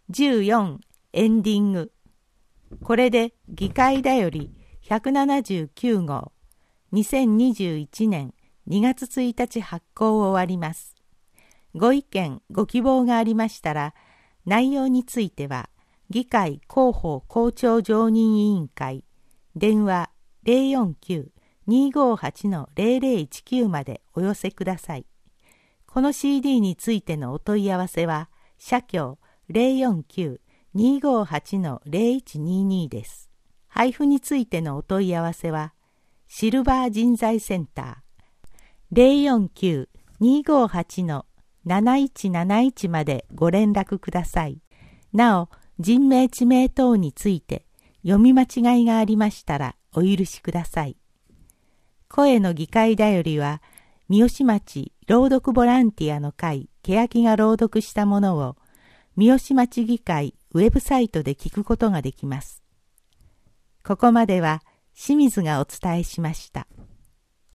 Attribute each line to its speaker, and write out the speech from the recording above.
Speaker 1: 14エンディング。これで議会だより179号2021年2月1日発行を終わります。ご意見ご希望がありましたら、内容については議会広報校長常任委員会電話 049-258-0019 までお寄せください。この CD についてのお問い合わせは社協 049-258-0122 です。配布についてのお問い合わせはシルバー人材センター 049-258-7171 までご連絡ください。なお、人名地名等について読み間違いがありましたらお許しください。声の議会だよりは、三好町朗読ボランティアの会欅が朗読したものを三好町議会ウェブサイトで聞くことができます。ここまでは清水がお伝えしました。